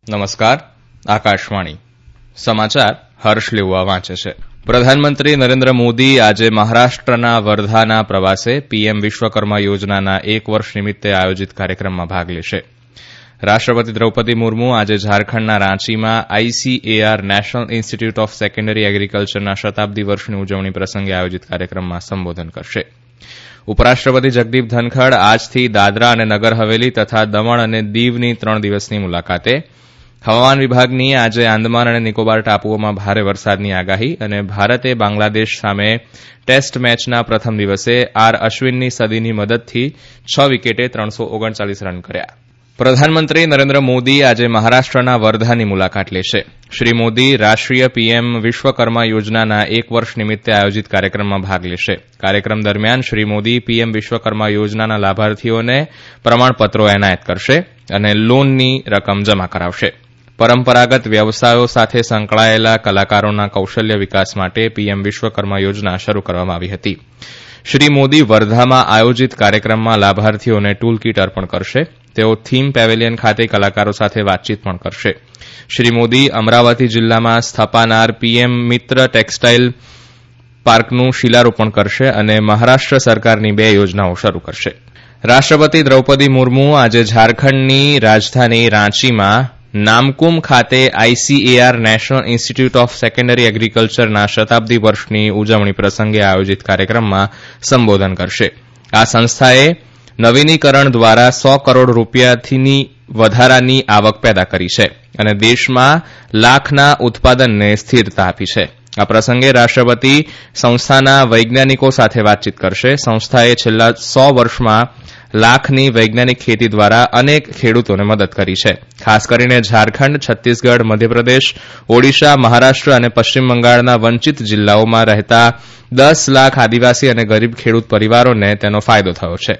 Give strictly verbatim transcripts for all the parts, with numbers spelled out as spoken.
નમસ્કાર. આકાશવાણી સમાચાર હર્ષ લેવા વાંચે છે. પ્રધાનમંત્રી નરેન્દ્ર મોદી આજે મહારાષ્ટ્રના વર્ધાના પ્રવાસે પીએમ વિશ્વકર્મા યોજનાના એક વર્ષ નિમિત્તે આયોજિત કાર્યક્રમમાં ભાગ લેશે. રાષ્ટ્રપતિ દ્રૌપદી મુર્મુ આજે ઝારખંડના રાંચીમાં ICAR national institute of secondary એગ્રીકલ્ચરના શતાબ્દી વર્ષની ઉજવણી પ્રસંગે આયોજિત કાર્યક્રમમાં સંબોધન કરશે. ઉપરાષ્ટ્રપતિ જગદીપ ધનખડ આજથી દાદરા અને નગર હવેલી તથા દમણ અને દીવની ત્રણ દિવસની મુલાકાતે. હવામાન વિભાગની આજે આંદમાન અને નિકોબાર ટાપુઓમાં ભારે વરસાદની આગાહી અને ભારતે બાંગ્લાદેશ સામે ટેસ્ટ મેચના પ્રથમ દિવસે આર અશ્વિનની સદીની મદદથી છ વિકેટે ત્રણસો ઓગણચાલીસ રન કર્યા. પ્રધાનમંત્રી નરેન્દ્ર મોદી આજે મહારાષ્ટ્રના વર્ધાની મુલાકાત લેશે. શ્રી મોદી રાષ્ટ્રીય પીએમ વિશ્વકર્મા યોજનાના એક વર્ષ નિમિત્તે આયોજિત કાર્યક્રમમાં ભાગ લેશે. કાર્યક્રમ દરમિયાન શ્રી મોદી પીએમ વિશ્વકર્મા યોજનાના લાભાર્થીઓને પ્રમાણપત્રો એનાયત કરશે અને લોનની રકમ જમા કરાવશે. પરંપરાગત વ્યવસાયો સાથે સંકળાયેલા કલાકારોના કૌશલ્ય વિકાસ માટે પીએમ વિશ્વકર્મા યોજના શરૂ કરવામાં આવી હતી. શ્રી મોદી વર્ધામાં આયોજિત કાર્યક્રમમાં લાભાર્થીઓને ટૂલ કીટ અર્પણ કરશે. તેઓ થીમ પેવેલિયન ખાતે કલાકારો સાથે વાતચીત પણ કરશે. શ્રી મોદી અમરાવતી જિલ્લામાં સ્થપાનાર પીએમ મિત્ર ટેક્સટાઇલ પાર્કનું શિલારોપણ કરશે અને મહારાષ્ટ્ર સરકારની બે યોજનાઓ શરૂ કરશે. રાષ્ટ્રપતિ દ્રૌપદી મુર્મુ આજે ઝારખંડની રાજધાની રાંચીમાં નામકુમ ખાતે ICAR national institute of secondary એગ્રીકલ્ચરના શતાબ્દી વર્ષની ઉજવણી પ્રસંગે આયોજિત કાર્યક્રમમાં સંબોધન કરશે. આ સંસ્થાએ નવીનીકરણ દ્વારા સો કરોડ રૂપિયાથી વધારાની આવક પેદા કરી છે અને દેશમાં લાખના ઉત્પાદનને સ્થિરતા આપી છે. આ પ્રસંગે રાષ્ટ્રપતિ સંસ્થાના વૈજ્ઞાનિકો સાથે વાતચીત કરશે. સંસ્થાએ છેલ્લા સો વર્ષમાં લાખની વૈજ્ઞાનિક ખેતી દ્વારા અનેક ખેડૂતોને મદદ કરી છે. ખાસ કરીને ઝારખંડ, છત્તીસગઢ, મધ્યપ્રદેશ, ઓડિશા, મહારાષ્ટ્ર અને પશ્ચિમ બંગાળના વંચિત જિલ્લાઓમાં રહેતા દસ લાખ આદિવાસી અને ગરીબ ખેડૂત પરિવારોને તેનો ફાયદો થયો છે.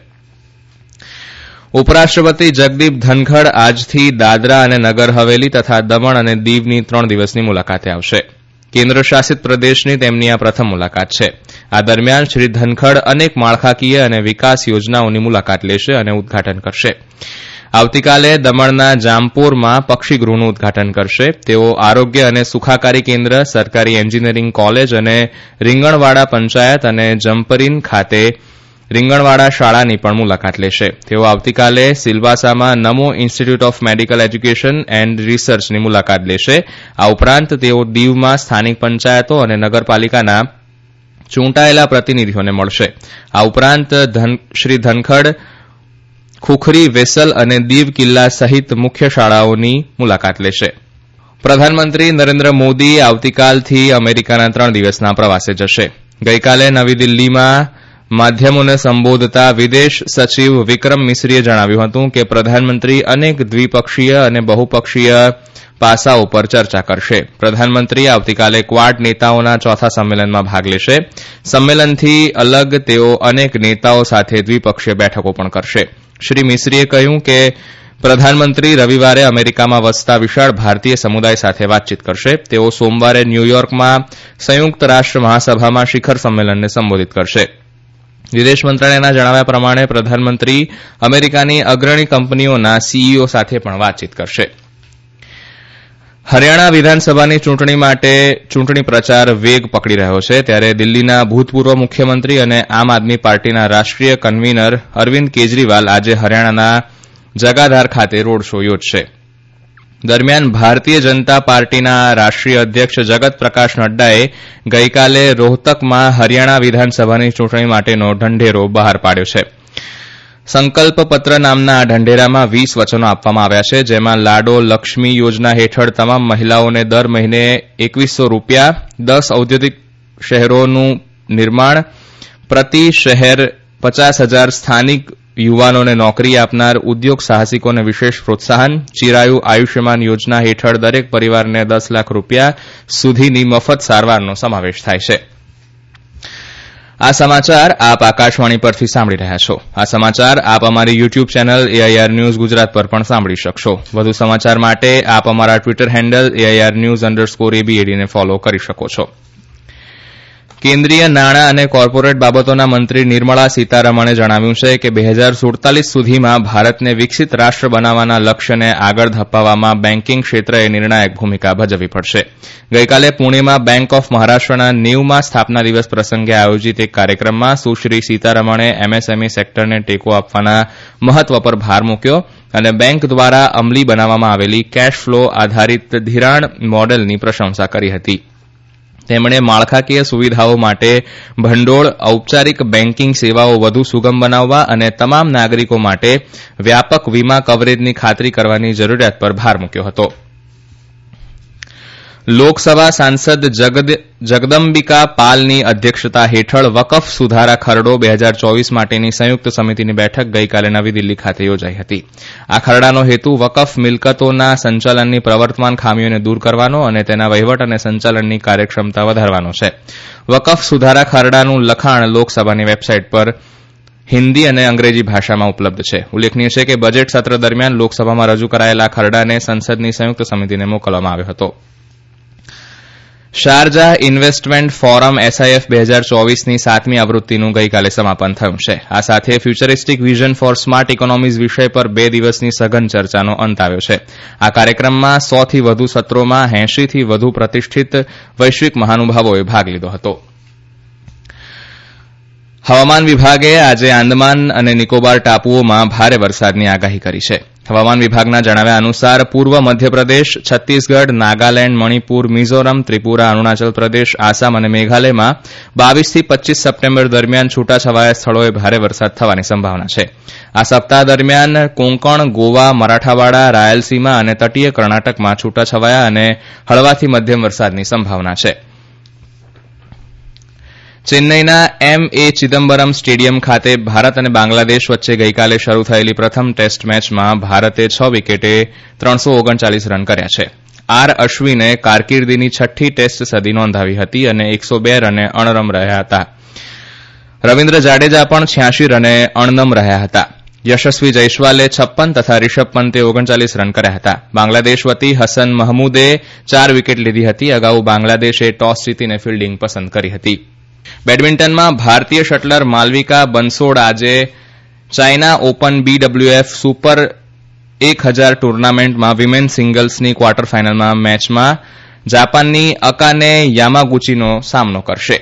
ઉપરાષ્ટ્રપતિ જગદીપ ધનખડ આજથી દાદરા અને નગર હવેલી તથા દમણ અને દીવની ત્રણ દિવસની મુલાકાતે આવશે. કેન્દ્ર શાસિત પ્રદેશની તેમની આ પ્રથમ મુલાકાત છે. આ દરમિયાન શ્રી ધનખડ અનેક માળખાકીય અને વિકાસ યોજનાઓની મુલાકાત લેશે અને ઉદઘાટન કરશે. આવતીકાલે દમણના જામપોરમાં પક્ષીગૃહનું ઉદઘાટન કરશે. તેઓ આરોગ્ય અને સુખાકારી કેન્દ્ર, સરકારી એન્જિનિયરિંગ કોલેજ અને રીંગણવાડા પંચાયત અને જંપરીન ખાતે રીંગણવાડા શાળાની પણ મુલાકાત લેશે. તેઓ આવતીકાલે સિલવાસામાં Namo institute of medical education and રિસર્ચની મુલાકાત લેશે. આ ઉપરાંત તેઓ દીવમાં સ્થાનિક પંચાયતો અને નગરપાલિકાના ચૂંટાયેલા પ્રતિનિધિઓને મળશે. આ ઉપરાંત શ્રી ધનખડ ખુખરી, વેસલ અને દીવ કિલ્લા સહિત મુખ્ય શાળાઓની મુલાકાત લેશે. પ્રધાનમંત્રી નરેન્દ્ર મોદી આવતીકાલથી અમેરિકાના ત્રણ દિવસના પ્રવાસે જશે. ગઈકાલે નવી દિલ્હીમાં માધ્યમોને સંબોધતા વિદેશ સચિવ વિક્રમ મિશ્રીએ જણાવ્યું હતું કે પ્રધાનમંત્રી અનેક દ્વિપક્ષીય અને બહુપક્ષીય પાસાઓ પર ચર્ચા કરશે. પ્રધાનમંત્રી આવતીકાલે ક્વાડ નેતાઓના ચોથા સંમેલનમાં ભાગ લેશે. સંમેલનથી અલગ તેઓ અનેક નેતાઓ સાથે દ્વિપક્ષીય બેઠકો પણ કરશે. શ્રી મિશ્રીએ કહ્યું કે પ્રધાનમંત્રી રવિવારે અમેરિકામાં વસતા વિશાળ ભારતીય સમુદાય સાથે વાતચીત કરશે. તેઓ સોમવારે ન્યૂયોર્કમાં સંયુક્ત રાષ્ટ્ર મહાસભામાં શિખર સંમેલનને સંબોધિત કરશે. વિદેશ મંત્રાલયના જણાવ્યા પ્રમાણે પ્રધાનમંત્રી અમેરિકાની અગ્રણી કંપનીઓના સીઈઓ સાથે પણ વાતચીત કરશે. હરિયાણા વિધાનસભાની ચૂંટણી માટે ચૂંટણી પ્રચાર વેગ પકડી રહ્યો છે. ત્યારે દિલ્હીના ભૂતપૂર્વ મુખ્યમંત્રી અને આમ આદમી પાર્ટીના રાષ્ટ્રીય કન્વીનર અરવિંદ કેજરીવાલ આજે હરિયાણાના જગાધાર ખાતે રોડ શો યોજશે. દરમિયાન ભારતીય જનતા પાર્ટીના રાષ્ટ્રીય અધ્યક્ષ જગત પ્રકાશ નડ્ડાએ ગઈકાલે રોહતકમાં હરિયાણા વિધાનસભાની ચૂંટણી માટેનો ઢંઢેરો બહાર પાડ્યો છે. સંકલ્પ પત્ર નામના આ ઢંઢેરામાં વીસ વચનો આપવામાં આવ્યા છે, જેમાં લાડો લક્ષ્મી યોજના હેઠળ તમામ મહિલાઓને દર મહિને એકવીસો રૂપિયા, દસ ઔદ્યોગિક શહેરોનું નિર્માણ, પ્રતિ શહેર પચાસ હજાર સ્થાનિક યુવાનોને નોકરી આપનાર ઉદ્યોગ સાહસિકોને વિશેષ પ્રોત્સાહન, ચિરાયુ આયુષ્યમાન યોજના હેઠળ દરેક પરિવારને દસ લાખ રૂપિયા સુધીની મફત સારવારનો સમાવેશ થાય છે. આ સમાચાર આપ આકાશવાણી પરથી સાંભળી રહ્યા છો. આ સમાચાર આપ અમારી YouTube channel AIR news Gujarat પર પણ સાંભળી શકશો. વધુ સમાચાર માટે આપ અમારા Twitter handle AIR news underscore એબીએડીને ફોલો કરી શકો છો. કેન્દ્રીય નાણાં અને કોર્પોરેટ બાબતોના મંત્રી નિર્મળા સીતારમણે જણાવ્યું છે કે બે હજાર સુડતાલીસ સુધીમાં ભારતને વિકસિત રાષ્ટ્ર બનાવવાના લક્ષ્યને આગળ ધપાવવામાં બેન્કિંગ ક્ષેત્રએ નિર્ણાયક ભૂમિકા ભજવવી પડશે. ગઈકાલે પુણેમાં બેન્ક ઓફ મહારાષ્ટ્રના નેવુમા સ્થાપના દિવસ પ્રસંગે આયોજિત એક કાર્યક્રમમાં સુશ્રી સીતારમણે એમએસએમઈ સેક્ટરને ટેકો આપવાના મહત્વ પર ભાર મૂક્યો અને બેન્ક દ્વારા અમલી બનાવવામાં આવેલી કેશ ફ્લો આધારિત ધિરાણ મોડેલની પ્રશંસા કરી હતી. તેમણે માળખાકીય સુવિધાઓ માટે ભંડોળ, ઔપચારિક બેન્કિંગ સેવાઓ વધુ સુગમ બનાવવા અને તમામ નાગરિકો માટે વ્યાપક વીમા કવરેજની ખાતરી કરવાની જરૂરિયાત પર ભાર મૂક્યો હતો. લોકસભા સાંસદ જગદંબિકા પાલની અધ્યક્ષતા હેઠળ વકફ સુધારા ખરડો બે હજાર ચોવીસ માટેની સંયુક્ત સમિતિની બેઠક ગઈકાલે નવી દિલ્હી ખાતે યોજાઈ હતી. આ ખરડાનો હેતુ વકફ મિલકતોના સંચાલનની પ્રવર્તમાન ખામીઓને દૂર કરવાનો અને તેના વહીવટ અને સંચાલનની કાર્યક્ષમતા વધારવાનો છે. વકફ સુધારા ખરડાનું લખાણ લોકસભાની વેબસાઇટ પર હિન્દી અને અંગ્રેજી ભાષામાં ઉપલબ્ધ છે. ઉલ્લેખનીય છે કે બજેટ સત્ર દરમિયાન લોકસભામાં રજૂ કરાયેલા ખરડાને સંસદની સંયુક્ત સમિતિને મોકલવામાં આવ્યો હતો. શારજાહ ઇન્વેસ્ટમેન્ટ ફોરમ એસઆઈએફ બે હજાર ચોવીસની સાતમી આવૃત્તિનું ગઈકાલે સમાપન થયું છે. આ સાથે futuristic vision for smart economies વિષય પર બે દિવસની સઘન ચર્ચાનો અંત આવ્યો છે. આ કાર્યક્રમમાં સોથી વધુ સત્રોમાં એંશીથી વધુ પ્રતિષ્ઠિત વૈશ્વિક મહાનુભાવોએ ભાગ લીધો હતો. હવામાન વિભાગે આજે આંદમાન અને નિકોબાર ટાપુઓમાં ભારે વરસાદની આગાહી કરી છે. હવામાન વિભાગના જણાવ્યા અનુસાર પૂર્વ મધ્યપ્રદેશ, છત્તીસગઢ, નાગાલેન્ડ, મણિપુર, મિઝોરમ, ત્રિપુરા, અરુણાચલ પ્રદેશ, આસામ અને મેઘાલયમાં બાવીસથી પચ્ચીસ સપ્ટેમ્બર દરમિયાન છૂટાછવાયા સ્થળોએ ભારે વરસાદ થવાની સંભાવના છે. આ સપ્તાહ દરમિયાન કોંકણ, ગોવા, મરાઠાવાડા, રાયલસીમા અને તટીય કર્ણાટકમાં છૂટાછવાયા અને હળવાથી મધ્યમ વરસાદની સંભાવના છે. ચેન્નઈના એમ એ ચિદમ્બરમ સ્ટેડિયમ ખાતે ભારત અને બાંગ્લાદેશ વચ્ચે ગઈકાલે શરૂ થયેલી પ્રથમ ટેસ્ટ મેચમાં ભારતે છ વિકેટે ત્રણસો ઓગણચાલીસ રન કર્યા છે. આર અશ્વિને કારકિર્દીની છઠ્ઠી ટેસ્ટ સદી નોંધાવી હતી અને એકસો બે રને અણરમ રહ્યા હતા. રવિન્દ્ર જાડેજા પણ છ્યાસી રને અણનમ રહ્યા હતા. યશસ્વી જયસ્વાલે છપ્પન તથા રિષભ પંતે ઓગણચાલીસ રન કર્યા હતા. બાંગ્લાદેશ વતી હસન મહમૂદે ચાર વિકેટ લીધી હતી. અગાઉ બાંગ્લાદેશે ટોસ જીતીને ફિલ્ડિંગ પસંદ કરી હતી. બેડમિન્ટનમાં ભારતીય શટલર માલવિકા બનસોડ આજે ચાઇના ઓપન બીડબ્લ્યુએફ સુપર એક હજાર ટુર્નામેન્ટમાં વિમેન સિંગલ્સની ક્વાર્ટર ફાઇનલ મેચમાં જાપાનની અકાને યામાગુચીનો સામનો કરશે.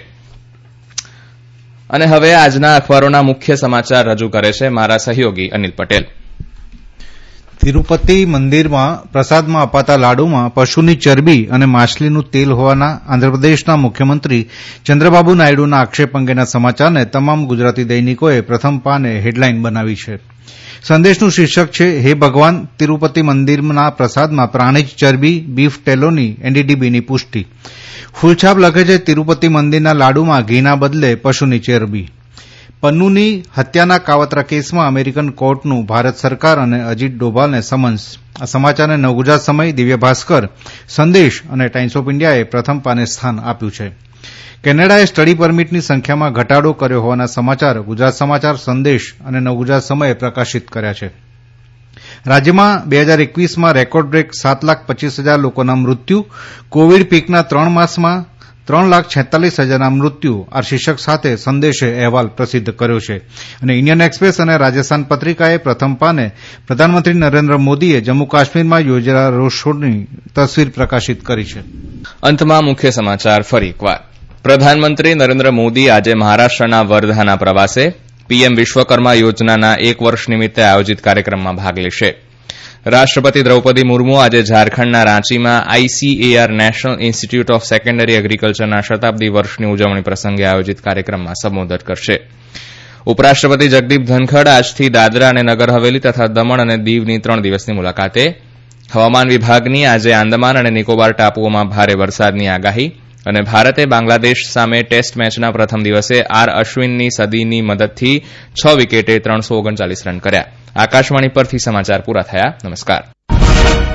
અને હવે આજના અખબારોના મુખ્ય સમાચાર રજૂ કરે છે મારા સહયોગી અનિલ પટેલ. તિરુપતિ મંદિરમાં પ્રસાદમાં અપાતા લાડુમાં પશુની ચરબી અને માછલીનું તેલ હોવાના આંધ્રપ્રદેશના મુખ્યમંત્રી ચંદ્રબાબુ નાયડુના આક્ષેપ અંગેના સમાચારને તમામ ગુજરાતી દૈનિકોએ પ્રથમ પાને હેડલાઇન બનાવી છે. સંદેશનું શીર્ષક છે, હે ભગવાન, તિરુપતિ મંદિરના પ્રસાદમાં પ્રાણીજ ચરબી, બીફ ટેલોની એનડીડીબીની પુષ્ટિ. ફૂલછાપ લખે છે, તિરુપતિ મંદિરના લાડુમાં ઘીના બદલે પશુની ચરબી. પન્નુની હત્યાના કાવતરા કેસમાં અમેરિકન કોર્ટનું ભારત સરકાર અને અજીત ડોભાલને સમન્સ. આ સમાચારને નવગુજરાત સમય, દિવ્ય ભાસ્કર, સંદેશ અને ટાઇમ્સ ઓફ ઇન્ડિયાએ પ્રથમ પાને સ્થાન આપ્યું છે. કેનેડાએ સ્ટડી પરમિટની સંખ્યામાં ઘટાડો કર્યો હોવાના સમાચાર ગુજરાત સમાચાર, સંદેશ અને નવગુજરાત સમયે પ્રકાશિત કર્યા છે. રાજ્યમાં બે હજાર એકવીસમાં રેકોર્ડ બ્રેક સાત લાખ પચીસ હજાર લોકોના મૃત્યુ. કોવિડ પીકના ત્રણ માસમાં ત્રણ લાખ છેતાલીસ હજારના મૃત્યુ. આ શીર્ષક સાથે સંદેશે અહેવાલ પ્રસિદ્ધ કર્યો છે. અને ઇન્ડિયન એક્સપ્રેસ અને રાજસ્થાન પત્રિકાએ પ્રથમ પાને પ્રધાનમંત્રી નરેન્દ્ર મોદીએ જમ્મુ કાશ્મીરમાં યોજેલા રોડ શોની તસવીર પ્રકાશિત કરી છે. અંતમાં મુખ્ય સમાચાર ફરી એકવાર. પ્રધાનમંત્રી નરેન્દ્ર મોદી આજે મહારાષ્ટ્રના વર્ધાના પ્રવાસે પીએમ વિશ્વકર્મા યોજનાના એક વર્ષ નિમિત્તે આયોજિત કાર્યક્રમમાં ભાગ લેશે. રાષ્ટ્રપતિ દ્રૌપદી મુર્મુ આજે ઝારખંડના રાંચીમાં ICAR national institute of secondary એગ્રીકલ્ચરના શતાબ્દી વર્ષની ઉજવણી પ્રસંગે આયોજિત કાર્યક્રમમાં સંબોધન કરશે. ઉપરાષ્ટ્રપતિ જગદીપ ધનખડ આજથી દાદરા અને નગર હવેલી તથા દમણ અને દીવની ત્રણ દિવસની મુલાકાતે. હવામાન વિભાગની આજે આંદમાન અને નિકોબાર ટાપુઓમાં ભારે વરસાદની આગાહી. અને ભારતે બાંગ્લાદેશ સામે ટેસ્ટ મેચના પ્રથમ દિવસે આર અશ્વિનની સદીની મદદથી છ વિકેટે ત્રણસો ઓગણચાલીસ રન કર્યા. આકાશવાણી પરથી સમાચાર પૂરા થયા. નમસ્કાર.